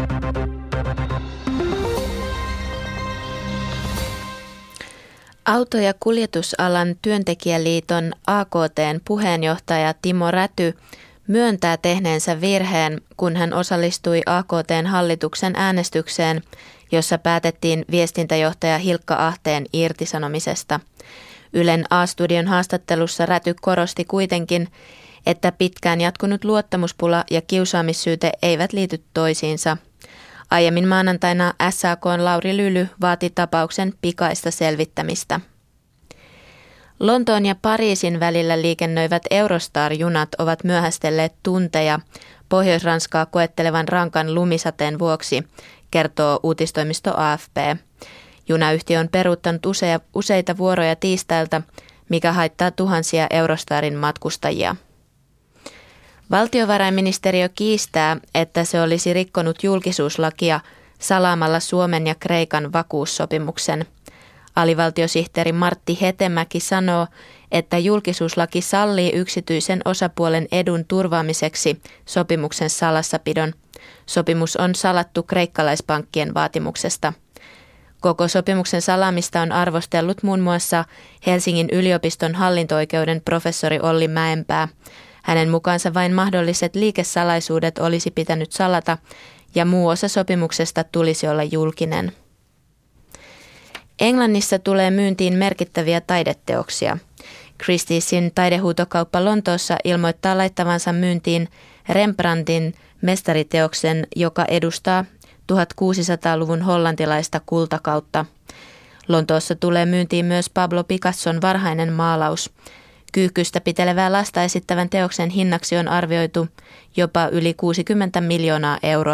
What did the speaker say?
Auto- ja kuljetusalan työntekijäliiton AKT:n puheenjohtaja Timo Räty myöntää tehneensä virheen, kun hän osallistui AKT:n hallituksen äänestykseen, jossa päätettiin viestintäjohtaja Hilkka Ahteen irtisanomisesta. Ylen A-studion haastattelussa Räty korosti kuitenkin, että pitkään jatkunut luottamuspula ja kiusaamissyyte eivät liity toisiinsa. Aiemmin maanantaina SAK:n Lauri Lyly vaati tapauksen pikaista selvittämistä. Lontoon ja Pariisin välillä liikennöivät Eurostar-junat ovat myöhästelleet tunteja Pohjois-Ranskaa koettelevan rankan lumisateen vuoksi, kertoo uutistoimisto AFP. Junayhtiö on peruuttanut useita vuoroja tiistailta, mikä haittaa tuhansia Eurostarin matkustajia. Valtiovarainministeriö kiistää, että se olisi rikkonut julkisuuslakia salaamalla Suomen ja Kreikan vakuussopimuksen. Alivaltiosihteeri Martti Hetemäki sanoo, että julkisuuslaki sallii yksityisen osapuolen edun turvaamiseksi sopimuksen salassapidon. Sopimus on salattu kreikkalaispankkien vaatimuksesta. Koko sopimuksen salaamista on arvostellut muun muassa Helsingin yliopiston hallinto-oikeuden professori Olli Mäenpää. Hänen mukaansa vain mahdolliset liikesalaisuudet olisi pitänyt salata ja muu osa sopimuksesta tulisi olla julkinen. Englannissa tulee myyntiin merkittäviä taideteoksia. Christiesin taidehuutokauppa Lontoossa ilmoittaa laittavansa myyntiin Rembrandtin mestariteoksen, joka edustaa 1600-luvun hollantilaista kultakautta. Lontoossa tulee myyntiin myös Pablo Picasson varhainen maalaus. Kyyhkystä pitelevää lasta esittävän teoksen hinnaksi on arvioitu jopa yli 60 miljoonaa euroa.